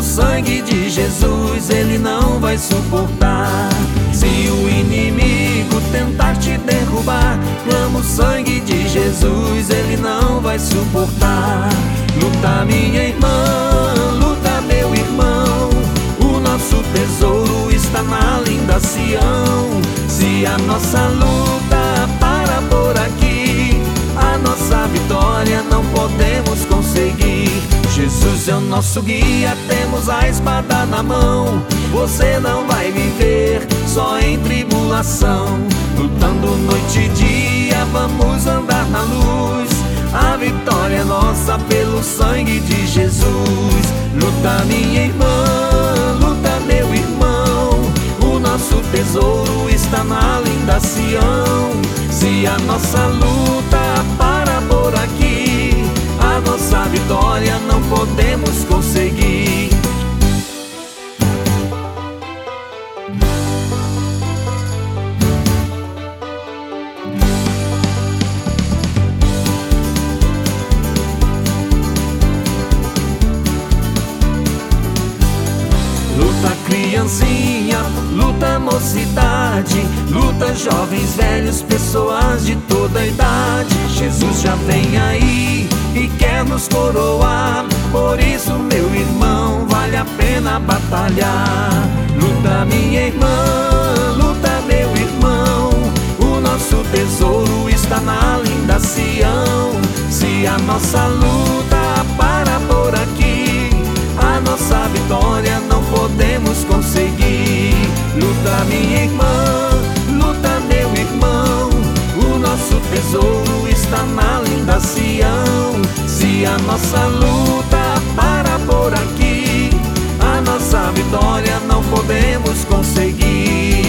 sangue de Jesus ele não vai suportar. Se o inimigo tentar te derrubar, clama o sangue de Jesus, ele não vai suportar. Luta, minha irmã, luta, meu irmão, o nosso tesouro está na linda Sião. Se a nossa luta para por aqui, a nossa vitória não podemos conseguir. Jesus é o nosso guia, temos a espada na mão. Você não vai viver só em tribulação. Lutando noite e dia, vamos andar na luz. A vitória é nossa pelo sangue de Jesus. Luta, minha irmã, luta, meu irmão, o nosso tesouro está na linda Sião. Se a nossa luta para por aqui, a nossa vitória não podemos conseguir. Luta, criancinha, luta, mocidade, luta, jovens, velhos, pessoas de toda idade. Jesus já vem aí e quer nos coroar. Por isso, meu irmão, vale a pena batalhar. Luta, minha irmã, luta, meu irmão, o nosso tesouro está na linda Sião. Se a nossa luta para por aqui, a nossa vitória não podemos conseguir. Luta, minha irmã, luta, meu irmão, o nosso tesouro está na linda Sião. Se a nossa luta para por aqui, a nossa vitória não podemos conseguir.